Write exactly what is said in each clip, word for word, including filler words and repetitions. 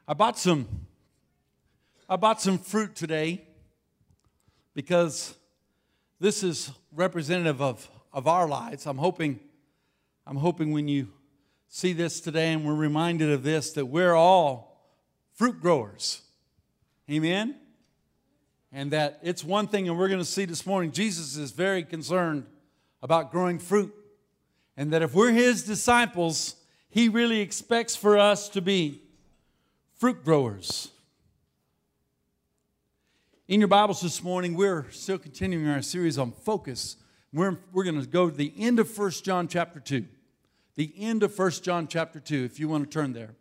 I bought some I bought some fruit today because this is representative of, of our lives. I'm hoping I'm hoping when you see this today and we're reminded of this, that we're all fruit growers. Amen? And that it's one thing, and we're going to see this morning, Jesus is very concerned about growing fruit. And that if we're His disciples, He really expects for us to be fruit growers. In your Bibles this morning, we're still continuing our series on focus. We're, we're going to go to the end of First John chapter two. The end of First John chapter two, if you want to turn there.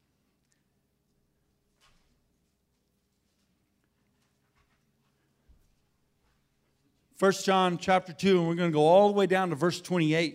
First John chapter two, and we're going to go all the way down to verse twenty-eight.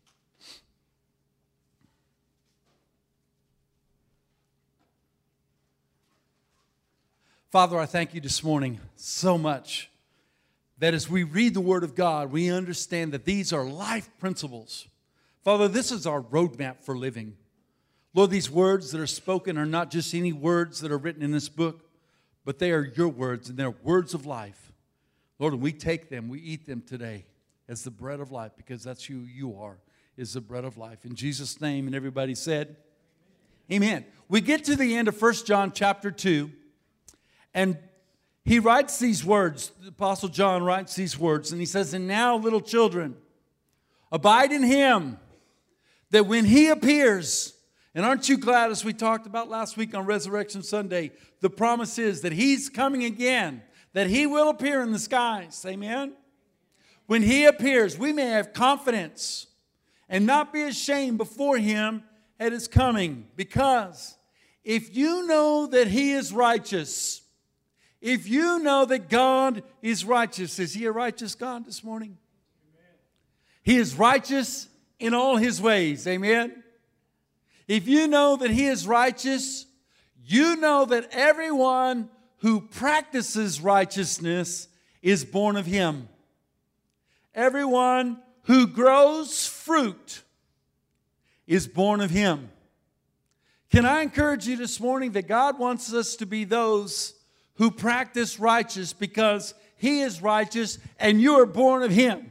Father, I thank you this morning so much that as we read the Word of God, we understand that these are life principles. Father, this is our roadmap for living. Lord, these words that are spoken are not just any words that are written in this book, but they are your words, and they're words of life. Lord, and we take them, we eat them today as the bread of life, because that's who you are, is the bread of life. In Jesus' name, and everybody said, Amen. Amen. We get to the end of First John chapter two, and he writes these words. The Apostle John writes these words, and he says, "And now, little children, abide in Him, that when He appears," and aren't you glad, as we talked about last week on Resurrection Sunday, the promise is that He's coming again, that He will appear in the skies. Amen? When He appears, we may have confidence and not be ashamed before Him at His coming. Because if you know that He is righteous, if you know that God is righteous, is He a righteous God this morning? Amen. He is righteous in all His ways. Amen? If you know that He is righteous, you know that everyone who practices righteousness is born of Him. Everyone who grows fruit is born of Him. Can I encourage you this morning that God wants us to be those who practice righteous because He is righteous and you are born of Him?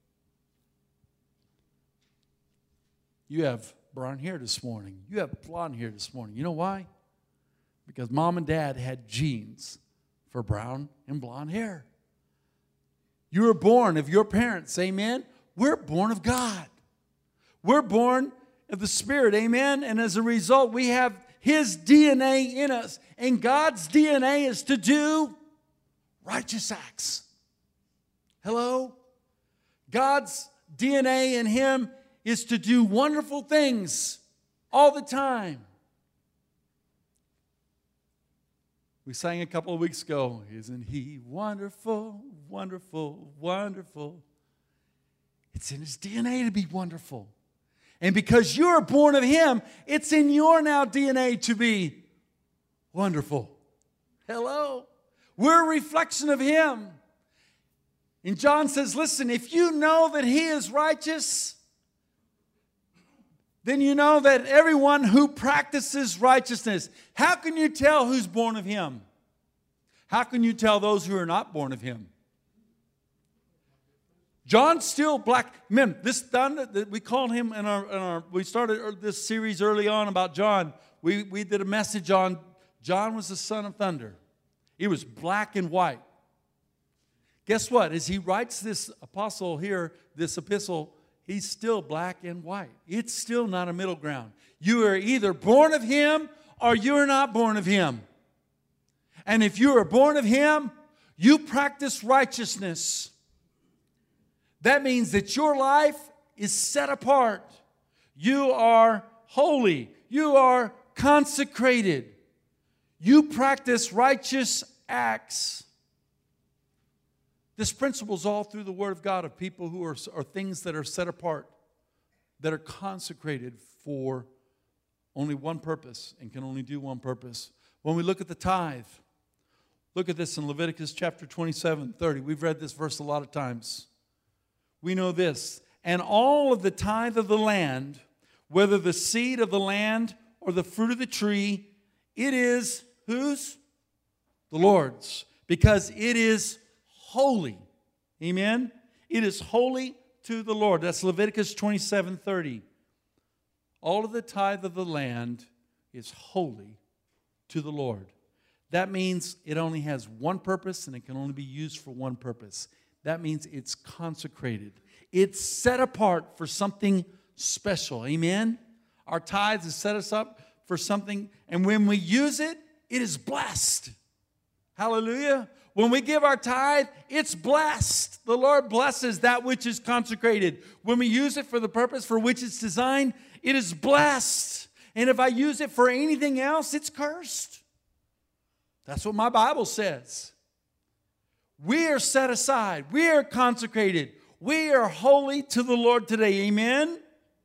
You have brown hair this morning. You have blonde hair this morning. You know why? Because mom and dad had genes for brown and blonde hair. You were born of your parents, amen? We're born of God. We're born of the Spirit, amen? And as a result, we have His D N A in us. And God's D N A is to do righteous acts. Hello? God's D N A in Him is to do wonderful things all the time. We sang a couple of weeks ago, "Isn't He wonderful, wonderful, wonderful?" It's in His D N A to be wonderful. And because you're born of Him, it's in your now D N A to be wonderful. Hello? We're a reflection of Him. And John says, listen, if you know that He is righteous, then you know that everyone who practices righteousness. How can you tell who's born of Him? How can you tell those who are not born of Him? John's still black. Man, this thunder, we called him in our, in our, we started this series early on about John. We, we did a message on John was the son of thunder. He was black and white. Guess what? As he writes this apostle here, this epistle, he's still black and white. It's still not a middle ground. You are either born of Him or you're not born of Him. And if you are born of Him, you practice righteousness. That means that your life is set apart. You are holy. You are consecrated. You practice righteous acts. This principle is all through the Word of God of people who are, are things that are set apart, that are consecrated for only one purpose and can only do one purpose. When we look at the tithe, look at this in Leviticus chapter twenty-seven, thirty. We've read this verse a lot of times. We know this. "And all of the tithe of the land, whether the seed of the land or the fruit of the tree, It is whose? The Lord's. Because it is holy. Amen? It is holy to the Lord. That's Leviticus twenty-seven thirty. All of the tithe of the land is holy to the Lord. That means it only has one purpose and it can only be used for one purpose. That means it's consecrated. It's set apart for something special. Amen? Our tithes is set us up for something, and when we use it, it is blessed. Hallelujah. When we give our tithe, it's blessed. The Lord blesses that which is consecrated. When we use it for the purpose for which it's designed, it is blessed. And if I use it for anything else, it's cursed. That's what my Bible says. We are set aside. We are consecrated. We are holy to the Lord today. Amen?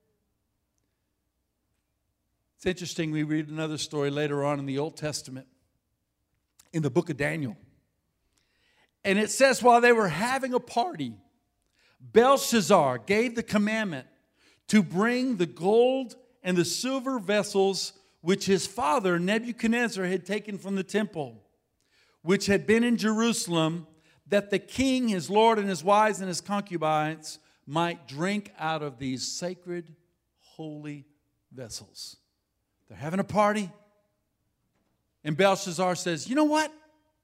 It's interesting. We read another story later on in the Old Testament, in the book of Daniel. And it says while they were having a party, Belshazzar gave the commandment to bring the gold and the silver vessels which his father Nebuchadnezzar had taken from the temple, which had been in Jerusalem, that the king, his lord, and his wives and his concubines might drink out of these sacred, holy vessels. They're having a party, and Belshazzar says, you know what?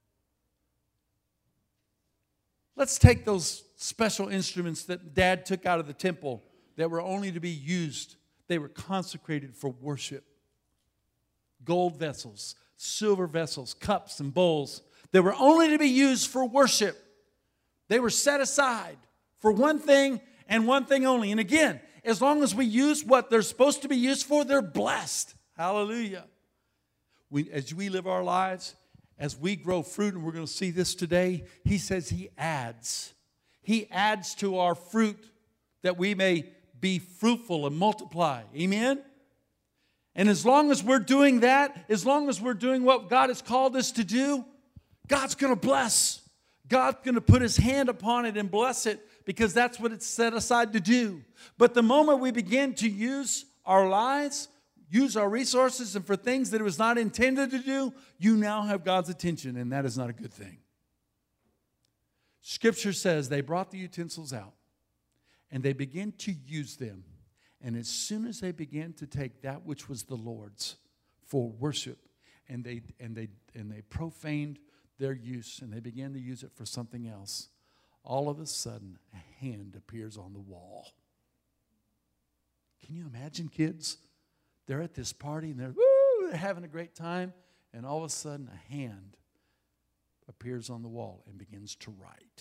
Let's take those special instruments that Dad took out of the temple that were only to be used. They were consecrated for worship. Gold vessels, silver vessels, cups and bowls. They were only to be used for worship. They were set aside for one thing and one thing only. And again, as long as we use what they're supposed to be used for, they're blessed. Hallelujah. We, as we live our lives, as we grow fruit, and we're going to see this today, he says he adds. He adds to our fruit that we may be fruitful and multiply. Amen? And as long as we're doing that, as long as we're doing what God has called us to do, God's going to bless. God's going to put his hand upon it and bless it, because that's what it's set aside to do. But the moment we begin to use our lives, use our resources, and for things that it was not intended to do, you now have God's attention, and that is not a good thing. Scripture says they brought the utensils out, and they began to use them. And as soon as they began to take that which was the Lord's for worship, and they and they and they profaned their use, and they began to use it for something else, all of a sudden a hand appears on the wall. Can you imagine, kids? They're at this party and they're woo, they're having a great time, and all of a sudden a hand appears on the wall and begins to write.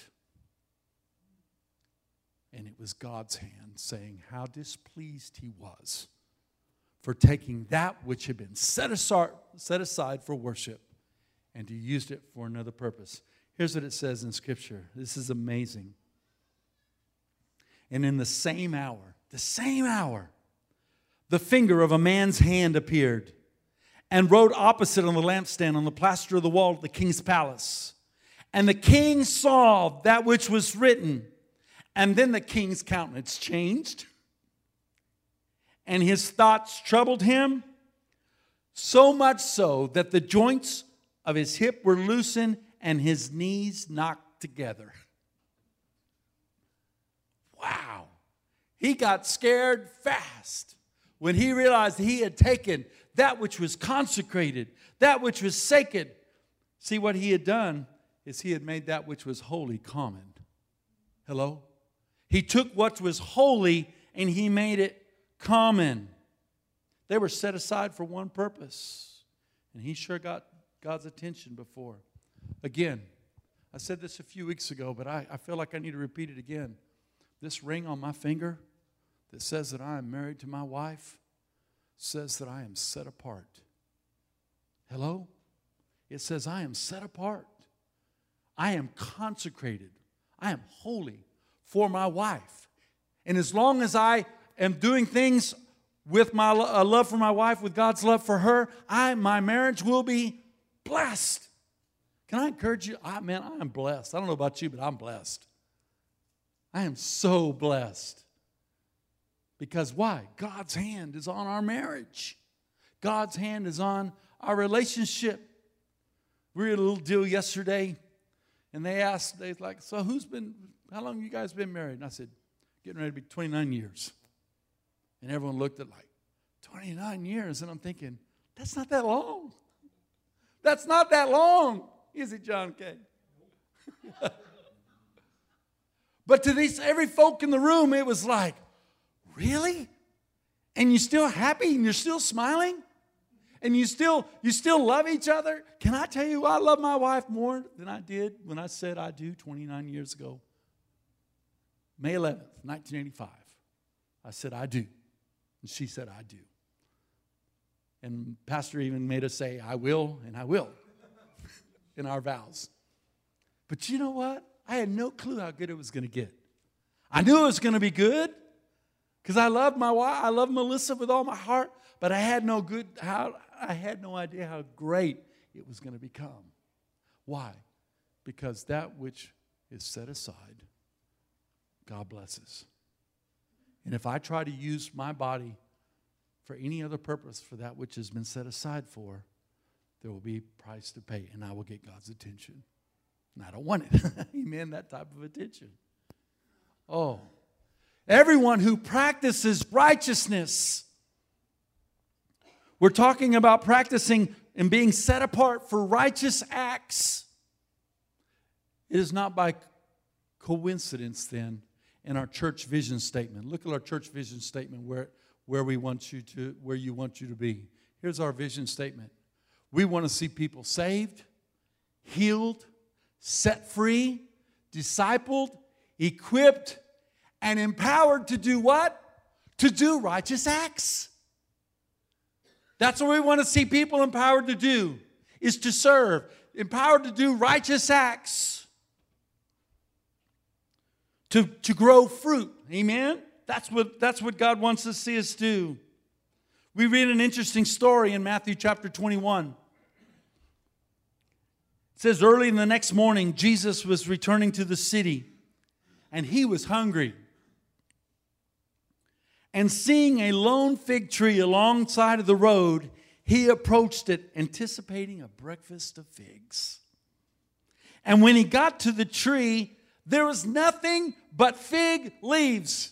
And it was God's hand saying how displeased he was for taking that which had been set aside, set aside for worship, and he used it for another purpose. Here's what it says in Scripture. This is amazing. And in the same hour, the same hour, the finger of a man's hand appeared and wrote opposite on the lampstand on the plaster of the wall of the king's palace. And the king saw that which was written. And then the king's countenance changed, and his thoughts troubled him, so much so that the joints of his hip were loosened and his knees knocked together. Wow. He got scared fast when he realized he had taken that which was consecrated, that which was sacred. See, what he had done is he had made that which was holy common. Hello? He took what was holy and he made it common. They were set aside for one purpose. And he sure got God's attention before. Again, I said this a few weeks ago, but I, I feel like I need to repeat it again. This ring on my finger that says that I am married to my wife says that I am set apart. Hello? It says I am set apart. I am consecrated. I am holy for my wife. And as long as I am doing things with my uh, love for my wife, with God's love for her, I my marriage will be blessed. Can I encourage you? I, man, I am blessed. I don't know about you, but I'm blessed. I am so blessed. Because why? God's hand is on our marriage. God's hand is on our relationship. We were at a little deal yesterday, and they asked, they like, so who's been, how long you guys been married? And I said, getting ready to be twenty-nine years. And everyone looked at like, twenty-nine years? And I'm thinking, that's not that long. That's not that long. Is it, John K? But to these every folk in the room, it was like, really? And you're still happy and you're still smiling? And you still you still love each other? Can I tell you, I love my wife more than I did when I said I do twenty-nine years ago. May eleventh, nineteen eighty-five. I said, I do. And she said, I do. And Pastor even made us say, I will and I will in our vows. But you know what? I had no clue how good it was going to get. I knew it was going to be good because I love my wife. I love Melissa with all my heart. But I had no good how I had no idea how great it was going to become. Why? Because that which is set aside, God blesses. And if I try to use my body for any other purpose for that which has been set aside for, there will be a price to pay, and I will get God's attention. And I don't want it. Amen, that type of attention. Oh, everyone who practices righteousness. We're talking about practicing and being set apart for righteous acts. It is not by coincidence, then, in our church vision statement. Look at our church vision statement where, where we want you to, where you want you to be. Here's our vision statement. We want to see people saved, healed, set free, discipled, equipped, and empowered to do what? To do righteous acts. That's what we want to see people empowered to do, is to serve, empowered to do righteous acts, to, to grow fruit. Amen? That's what, that's what God wants to see us do. We read an interesting story in Matthew chapter twenty-one. It says, early in the next morning, Jesus was returning to the city, and he was hungry. And seeing a lone fig tree alongside of the road, he approached it, anticipating a breakfast of figs. And when he got to the tree, there was nothing but fig leaves.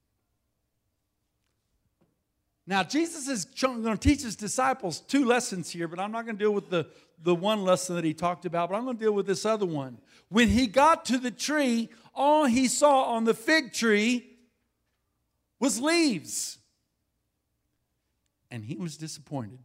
Now, Jesus is going to teach his disciples two lessons here, but I'm not going to deal with the, the one lesson that he talked about, but I'm going to deal with this other one. When he got to the tree, all he saw on the fig tree was leaves. And he was disappointed.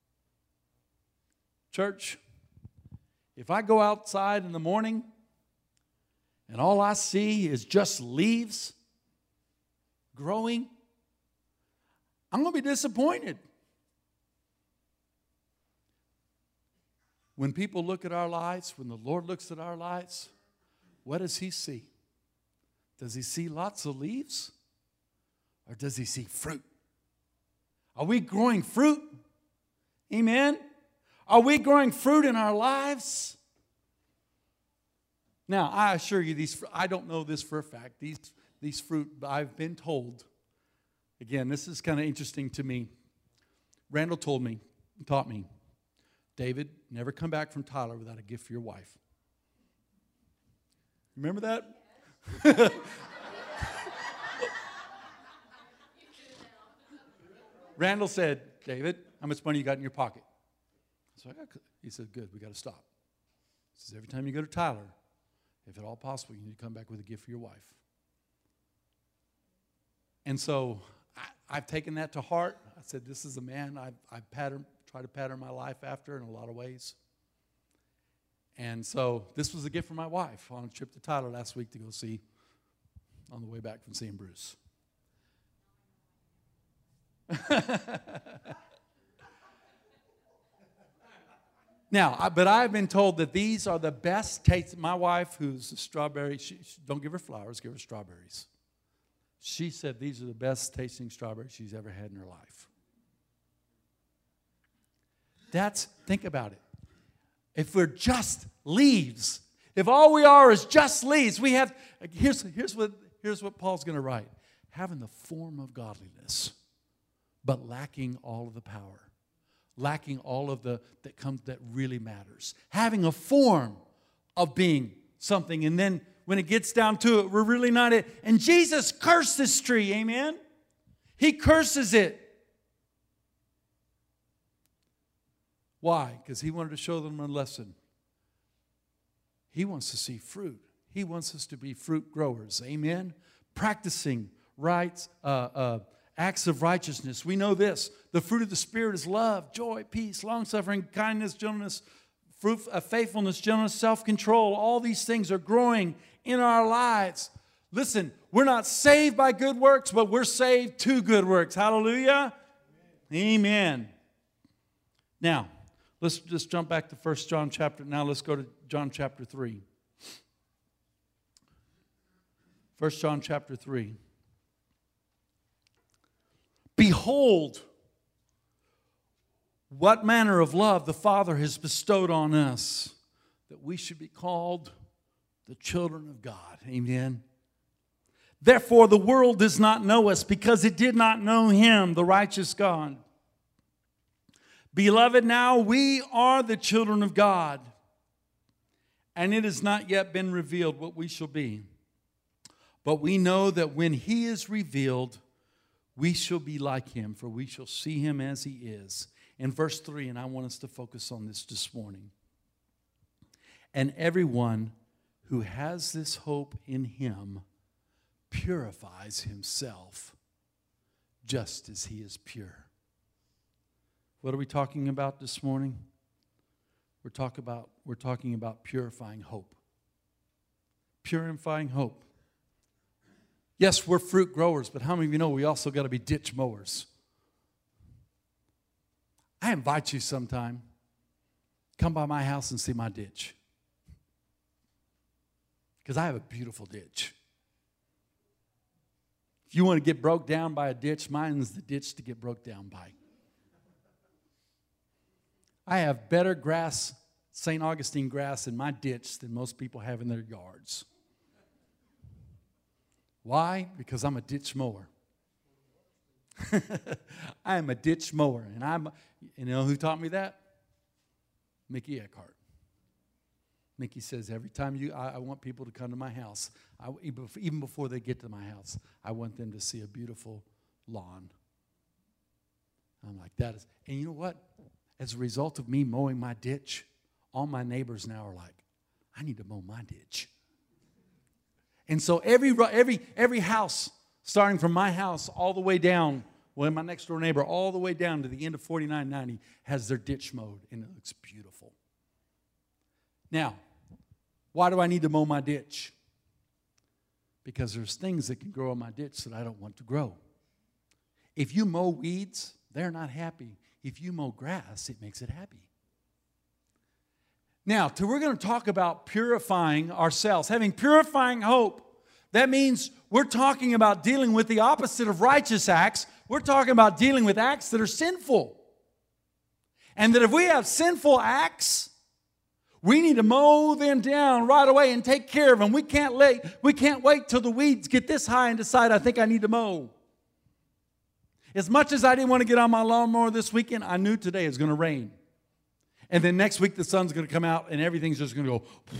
Church, if I go outside in the morning and all I see is just leaves growing, I'm going to be disappointed. When people look at our lives, when the Lord looks at our lives, what does he see? Does he see lots of leaves? Or does he see fruit? Are we growing fruit? Amen? Are we growing fruit in our lives? Now, I assure you, these I don't know this for a fact. These, these fruit, I've been told. Again, this is kind of interesting to me. Randall told me, taught me, David, never come back from Tyler without a gift for your wife. Remember that? Randall said, David, how much money you got in your pocket? So I got, he said, good, we got to stop. He says, every time you go to Tyler, if at all possible, you need to come back with a gift for your wife. And so I, I've taken that to heart. I said, this is a man I've, I've patterned, tried to pattern my life after in a lot of ways. And so this was a gift for my wife on a trip to Tyler last week to go see on the way back from seeing Bruce. Now, I, but I've been told that these are the best taste. My wife, who's a strawberry, she, she, don't give her flowers, give her strawberries. She said these are the best tasting strawberries she's ever had in her life. That's, think about it. If we're just leaves, if all we are is just leaves, we have, here's, here's, what, here's what Paul's going to write. Having the form of godliness, but lacking all of the power. lacking all of the that comes that really matters. Having a form of being something, and then when it gets down to it, we're really not it. And Jesus cursed this tree, amen? He curses it. Why? Because he wanted to show them a lesson. He wants to see fruit. He wants us to be fruit growers, amen? Practicing rights, uh, uh, acts of righteousness. We know this. The fruit of the Spirit is love, joy, peace, long-suffering, kindness, gentleness, fruit of faithfulness, gentleness, self-control. All these things are growing in our lives. Listen, we're not saved by good works, but we're saved to good works. Hallelujah. Amen. Amen. Now, let's just jump back to First John chapter. Now let's go to John chapter three. First John chapter three. Behold, what manner of love the Father has bestowed on us, that we should be called the children of God. Amen. Therefore, the world does not know us because it did not know Him, the righteous God. Beloved, now we are the children of God, and it has not yet been revealed what we shall be. But we know that when He is revealed, we shall be like Him, for we shall see Him as He is. In verse three, and I want us to focus on this this morning. And everyone who has this hope in Him purifies himself just as He is pure. What are we talking about this morning? We're talking about, we're talking about purifying hope. Purifying hope. Yes, we're fruit growers, but how many of you know we also got to be ditch mowers? I invite you sometime, come by my house and see my ditch. Because I have a beautiful ditch. If you want to get broke down by a ditch, mine's the ditch to get broke down by. I have better grass, Saint Augustine grass in my ditch than most people have in their yards. Why? Because I'm a ditch mower. I am a ditch mower. And I'm, you know who taught me that? Mickey Eckhart. Mickey says, every time you, I, I want people to come to my house, I, even before they get to my house, I want them to see a beautiful lawn. I'm like, that is, and you know what? As a result of me mowing my ditch, all my neighbors now are like, I need to mow my ditch. And so every every every house, starting from my house all the way down, well, my next door neighbor, all the way down to the end of forty-nine ninety, has their ditch mowed, and it looks beautiful. Now, why do I need to mow my ditch? Because there's things that can grow in my ditch that I don't want to grow. If you mow weeds, they're not happy. If you mow grass, it makes it happy. Now, to, we're going to talk about purifying ourselves, having purifying hope. That means we're talking about dealing with the opposite of righteous acts. We're talking about dealing with acts that are sinful. And that if we have sinful acts, we need to mow them down right away and take care of them. We can't, lay, we can't wait till the weeds get this high and decide, I think I need to mow. As much as I didn't want to get on my lawnmower this weekend, I knew today it was going to rain. And then next week the sun's going to come out and everything's just going to go.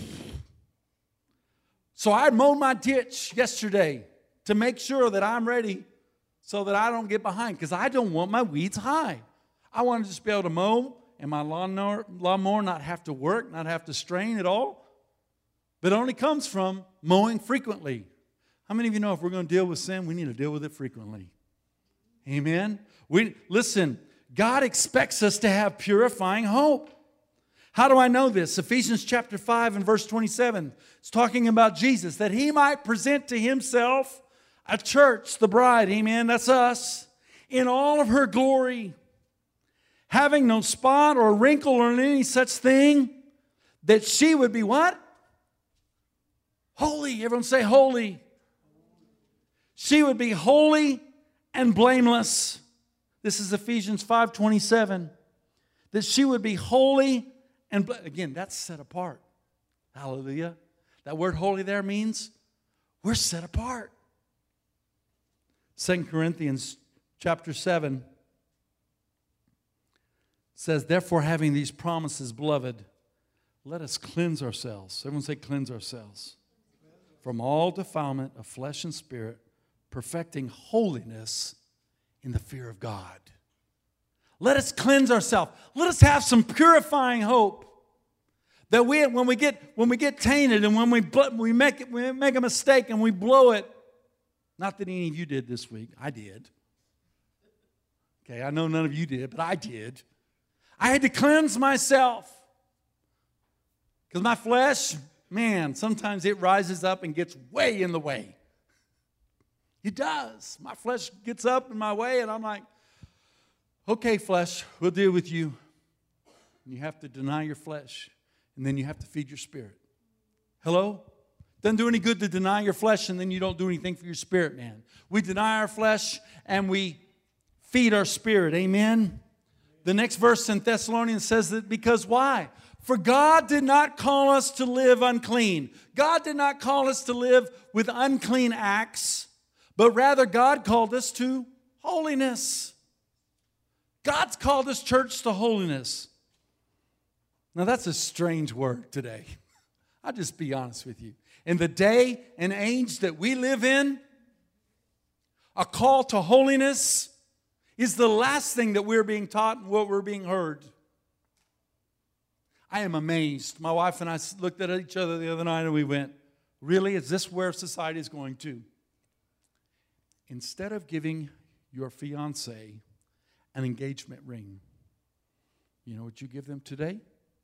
So I mowed my ditch yesterday to make sure that I'm ready so that I don't get behind, because I don't want my weeds high. I want to just be able to mow and my lawnmower, lawnmower not have to work, not have to strain at all. But it only comes from mowing frequently. How many of you know if we're going to deal with sin, we need to deal with it frequently? Amen? We listen, God expects us to have purifying hope. How do I know this? Ephesians chapter five and verse twenty-seven. It's talking about Jesus, that He might present to Himself a church, the bride, amen, that's us, in all of her glory, having no spot or wrinkle or any such thing, that she would be what? Holy. Everyone say holy. She would be holy and blameless. This is Ephesians five twenty-seven. That she would be holy and bla- again, that's set apart. Hallelujah. That word holy there means we're set apart. Second Corinthians chapter seven. says, therefore, having these promises, beloved, let us cleanse ourselves. Everyone say, cleanse ourselves. From all defilement of flesh and spirit, perfecting holiness in the fear of God. Let us cleanse ourselves. Let us have some purifying hope. That we, when we get when we get tainted and when we we make it, we make a mistake and we blow it. Not that any of you did this week. I did. Okay, I know none of you did, but I did. I had to cleanse myself. Because my flesh, man, sometimes it rises up and gets way in the way. It does. My flesh gets up in my way, and I'm like, okay, flesh, we'll deal with you. And you have to deny your flesh, and then you have to feed your spirit. Hello? Doesn't do any good to deny your flesh, and then you don't do anything for your spirit, man. We deny our flesh, and we feed our spirit. Amen? The next verse in Thessalonians says that because why? For God did not call us to live unclean. God did not call us to live with unclean acts, but rather God called us to holiness. God's called His church to holiness. Now that's a strange word today. I'll just be honest with you. In the day and age that we live in, a call to holiness is the last thing that we're being taught and what we're being heard. I am amazed. My wife and I looked at each other the other night and we went, really, is this where society is going to? Instead of giving your fiancé an engagement ring, you know what you give them today?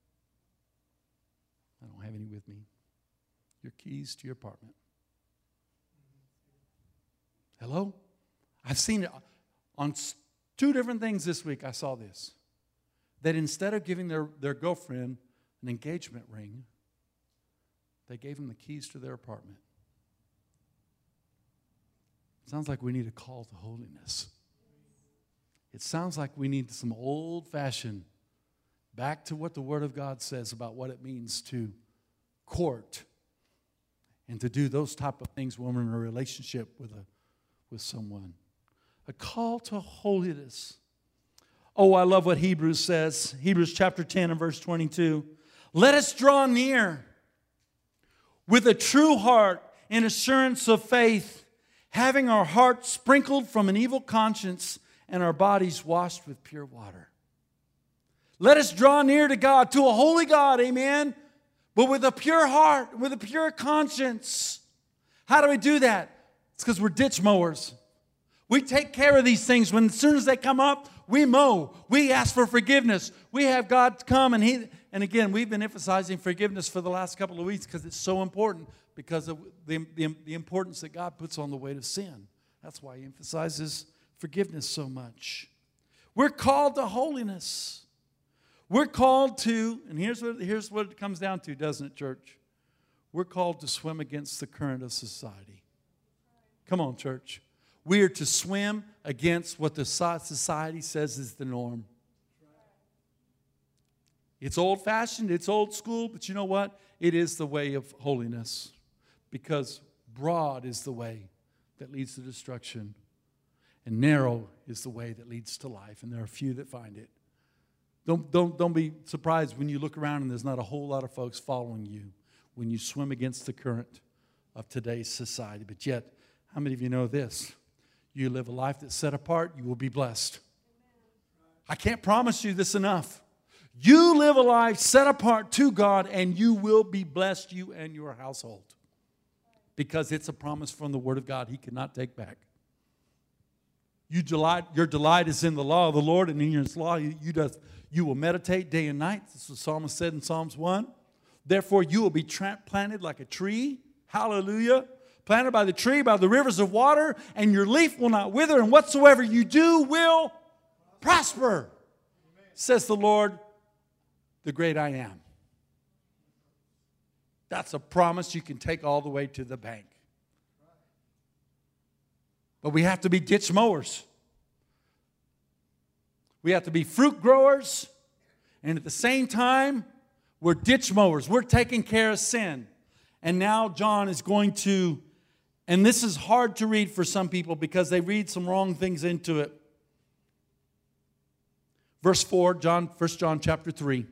I don't have any with me. Your keys to your apartment. Hello? I've seen it on two different things this week. I saw this. That instead of giving their, their girlfriend an engagement ring, they gave them the keys to their apartment. Sounds like we need a call to holiness. It sounds like we need some old-fashioned, back to what the Word of God says about what it means to court and to do those type of things when we're in a relationship with a with someone. A call to holiness. Oh, I love what Hebrews says. Hebrews chapter ten and verse twenty-two. Let us draw near with a true heart and assurance of faith, having our hearts sprinkled from an evil conscience and our bodies washed with pure water. Let us draw near to God, to a holy God, amen, but with a pure heart, with a pure conscience. How do we do that? It's because we're ditch mowers. We take care of these things. When as soon as they come up, we mow. We ask for forgiveness. We have God come and He, and again, we've been emphasizing forgiveness for the last couple of weeks because it's so important because of the, the, the importance that God puts on the weight of sin. That's why He emphasizes forgiveness so much. We're called to holiness. We're called to, and here's what, here's what it comes down to, doesn't it, church? We're called to swim against the current of society. Come on, church. We are to swim against what the society says is the norm. It's old-fashioned, it's old school, but you know what? It is the way of holiness because broad is the way that leads to destruction and narrow is the way that leads to life, and there are few that find it. Don't, don't, don't be surprised when you look around and there's not a whole lot of folks following you when you swim against the current of today's society. But yet, how many of you know this? You live a life that's set apart, you will be blessed. I can't promise you this enough. You live a life set apart to God, and you will be blessed, you and your household. Because it's a promise from the Word of God He cannot take back. You delight, your delight is in the law of the Lord, and in His law you, you, does, you will meditate day and night. This is what the psalmist said in Psalms one. Therefore you will be tra- planted like a tree. Hallelujah. Planted by the tree, by the rivers of water, and your leaf will not wither, and whatsoever you do will prosper, says the Lord, the great I am. That's a promise you can take all the way to the bank. But we have to be ditch mowers. We have to be fruit growers, and at the same time, we're ditch mowers. We're taking care of sin. And now John is going to, and this is hard to read for some people because they read some wrong things into it. Verse four, John, First John chapter three.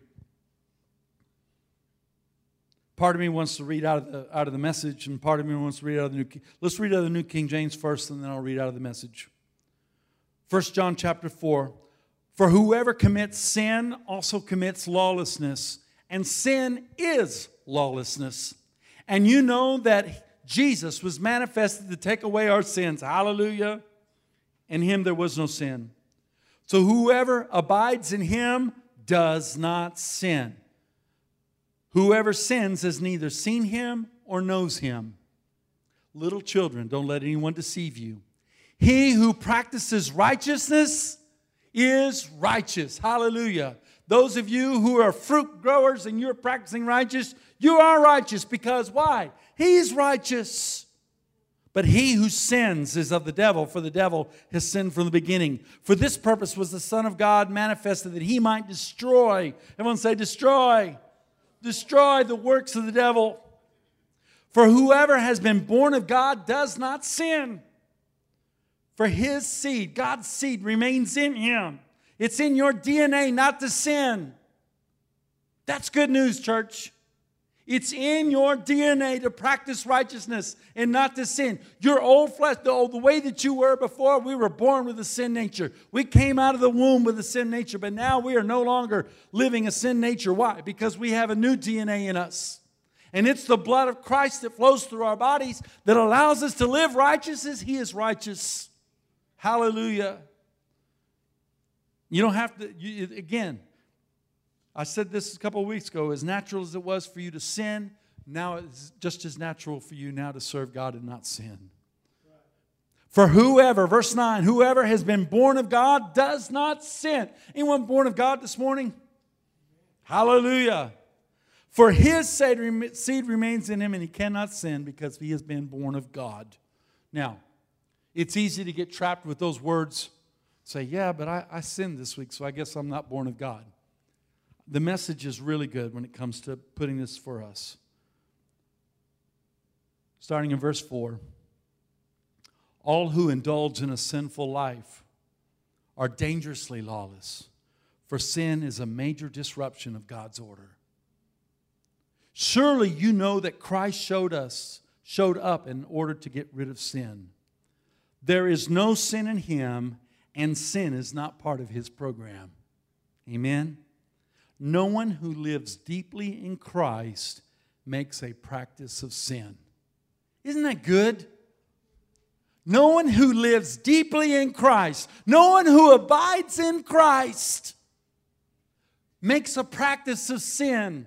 Part of me wants to read out of the out of the Message, and part of me wants to read out of the New King. Let's read out of the New King James first, and then I'll read out of the Message. First John chapter four. For whoever commits sin also commits lawlessness, and sin is lawlessness. And you know that Jesus was manifested to take away our sins. Hallelujah. In him there was no sin. So whoever abides in him does not sin. Whoever sins has neither seen him or knows him. Little children, don't let anyone deceive you. He who practices righteousness is righteous. Hallelujah. Those of you who are fruit growers and you're practicing righteous, you are righteous because why? He's righteous. But he who sins is of the devil, for the devil has sinned from the beginning. For this purpose was the Son of God manifested, that he might destroy. Everyone say destroy. Destroy the works of the devil. For whoever has been born of God does not sin. For his seed, God's seed, remains in him. It's in your D N A not to sin. That's good news, church. It's in your D N A to practice righteousness and not to sin. Your old flesh, the, the way that you were before, we were born with a sin nature. We came out of the womb with a sin nature, but now we are no longer living a sin nature. Why? Because we have a new D N A in us. And it's the blood of Christ that flows through our bodies that allows us to live righteous as he is righteous. Hallelujah. You don't have to, you, again, I said this a couple of weeks ago, as natural as it was for you to sin, now it's just as natural for you now to serve God and not sin. For whoever, verse nine, whoever has been born of God does not sin. Anyone born of God this morning? Hallelujah. For his seed remains in him and he cannot sin because he has been born of God. Now, it's easy to get trapped with those words. Say, yeah, but I, I sinned this week, so I guess I'm not born of God. The Message is really good when it comes to putting this for us. Starting in verse four. All who indulge in a sinful life are dangerously lawless, for sin is a major disruption of God's order. Surely you know that Christ showed us, showed up in order to get rid of sin. There is no sin in him, and sin is not part of his program. Amen? No one who lives deeply in Christ makes a practice of sin. Isn't that good? No one who lives deeply in Christ, no one who abides in Christ makes a practice of sin.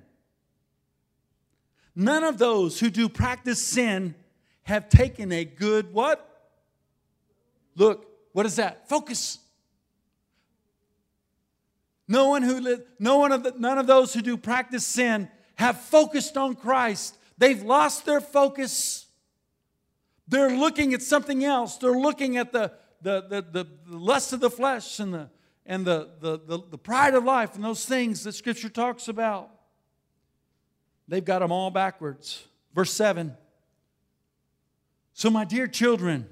None of those who do practice sin have taken a good what? Look, what is that? Focus. No one who live, no one of the, none of those who do practice sin have focused on Christ. They've lost their focus. They're looking at something else. They're looking at the the the, the, the lust of the flesh and the and the, the the the pride of life and those things that Scripture talks about. They've got them all backwards. Verse seven. So my dear children,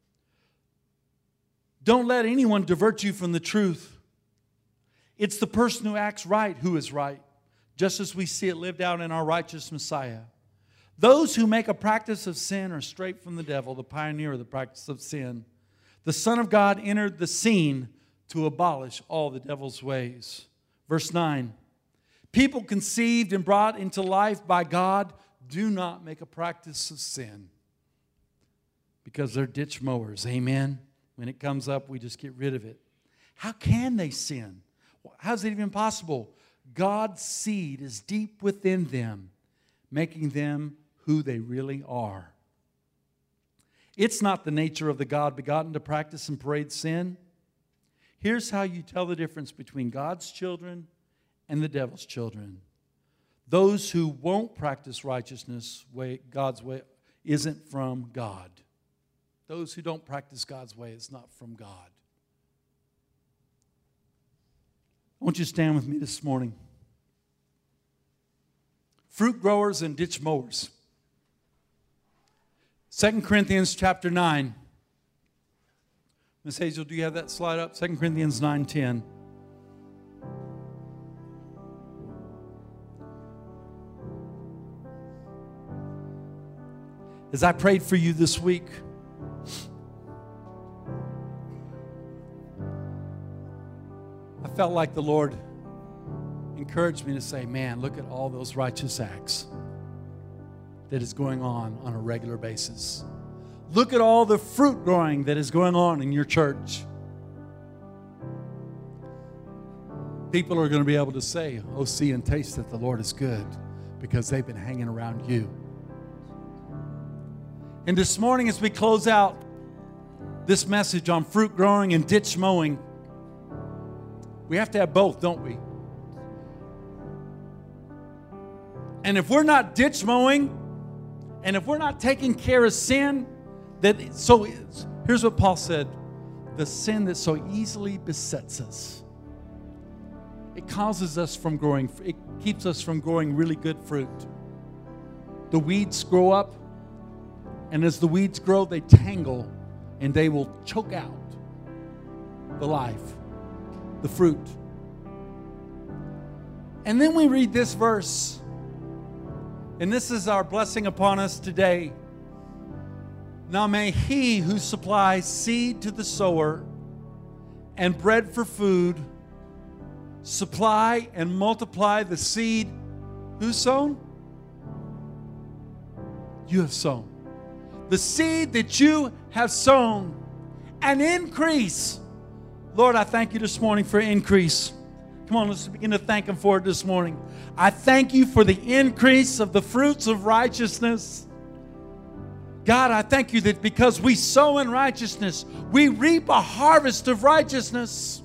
don't let anyone divert you from the truth. It's the person who acts right who is right, just as we see it lived out in our righteous Messiah. Those who make a practice of sin are straight from the devil, the pioneer of the practice of sin. The Son of God entered the scene to abolish all the devil's ways. Verse nine. People conceived and brought into life by God do not make a practice of sin because they're ditch mowers. Amen? When it comes up, we just get rid of it. How can they sin? How is it even possible? God's seed is deep within them, making them who they really are. It's not the nature of the God begotten to practice and parade sin. Here's how you tell the difference between God's children and the devil's children. Those who won't practice righteousness way, God's way isn't from God. Those who don't practice God's way is not from God. I want you to stand with me this morning. Fruit growers and ditch mowers. Second Corinthians chapter nine. Miss Hazel, do you have that slide up? Second Corinthians nine ten. As I prayed for you this week, I felt like the Lord encouraged me to say, man, look at all those righteous acts that is going on on a regular basis. Look at all the fruit growing that is going on in your church. People are going to be able to say, oh, see and taste that the Lord is good, because they've been hanging around you. And this morning, as we close out this message on fruit growing and ditch mowing, we have to have both, don't we? And if we're not ditch mowing, and if we're not taking care of sin, that so here's what Paul said: the sin that so easily besets us, it causes us from growing, it keeps us from growing really good fruit. The weeds grow up, and as the weeds grow, they tangle, and they will choke out the life, the fruit. And then we read this verse, and this is our blessing upon us today. Now may He who supplies seed to the sower and bread for food supply and multiply the seed who's sown? You have sown. The seed that you have sown, and increase. Lord, I thank you this morning for increase. Come on, let's begin to thank Him for it this morning. I thank you for the increase of the fruits of righteousness. God, I thank you that because we sow in righteousness, we reap a harvest of righteousness.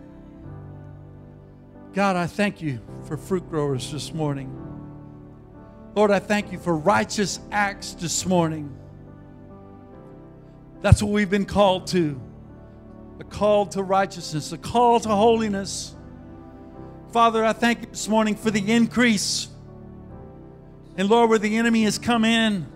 God, I thank you for fruit growers this morning. Lord, I thank you for righteous acts this morning. That's what we've been called to. A call to righteousness, a call to holiness. Father, I thank you this morning for the increase. And Lord, where the enemy has come in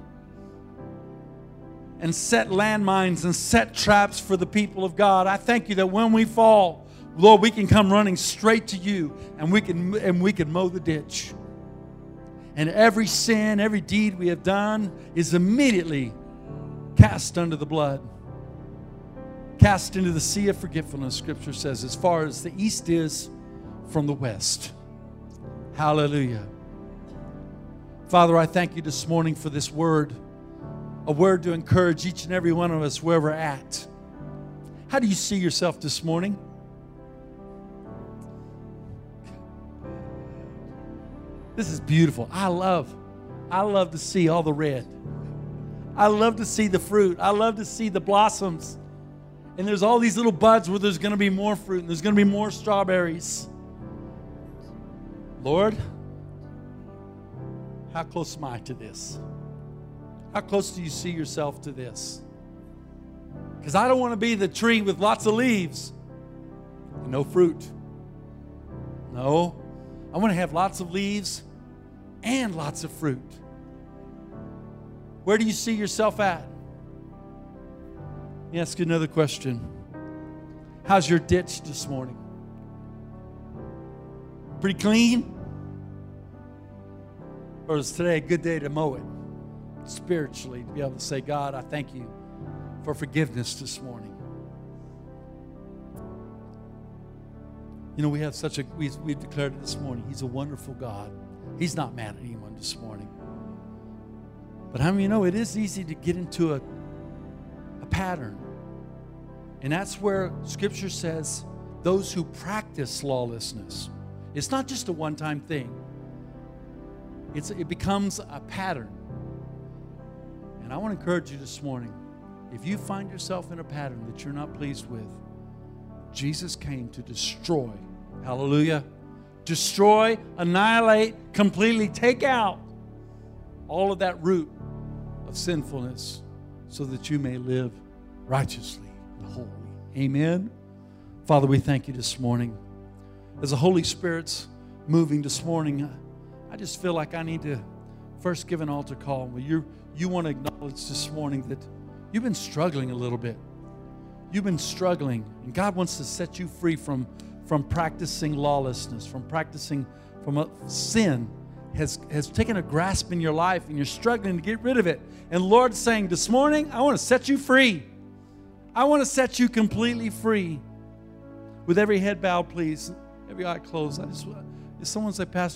and set landmines and set traps for the people of God, I thank you that when we fall, Lord, we can come running straight to you, and we can and we can mow the ditch. And every sin, every deed we have done is immediately cast under the blood. Cast into the sea of forgetfulness, Scripture says, as far as the east is from the west. Hallelujah. Father, I thank you this morning for this word, a word to encourage each and every one of us where we're at. How do you see yourself this morning? This is beautiful. I love, I love to see all the red. I love to see the fruit. I love to see the blossoms. And there's all these little buds where there's going to be more fruit and there's going to be more strawberries. Lord, how close am I to this? How close do you see yourself to this? Because I don't want to be the tree with lots of leaves and no fruit. No, I want to have lots of leaves and lots of fruit. Where do you see yourself at? Let me ask you another question. How's your ditch this morning? Pretty clean? Or is today a good day to mow it? Spiritually, to be able to say, God, I thank you for forgiveness this morning. You know, we have such a, we, we've declared it this morning, He's a wonderful God. He's not mad at anyone this morning. But how many of you know it is easy to get into a, a pattern? And that's where Scripture says those who practice lawlessness. It's not just a one-time thing. It's, it becomes a pattern. And I want to encourage you this morning, if you find yourself in a pattern that you're not pleased with, Jesus came to destroy, hallelujah, destroy, annihilate, completely take out all of that root of sinfulness so that you may live righteously and holy. Amen. Father, we thank you this morning. As the Holy Spirit's moving this morning, I just feel like I need to first give an altar call. Well, you you want to acknowledge this morning that you've been struggling a little bit. You've been struggling, and God wants to set you free from, from practicing lawlessness, from practicing from a sin has, has taken a grasp in your life and you're struggling to get rid of it. And Lord's saying, this morning, I want to set you free. I want to set you completely free. With every head bowed, please, every eye closed, I just, if someone say, Pastor,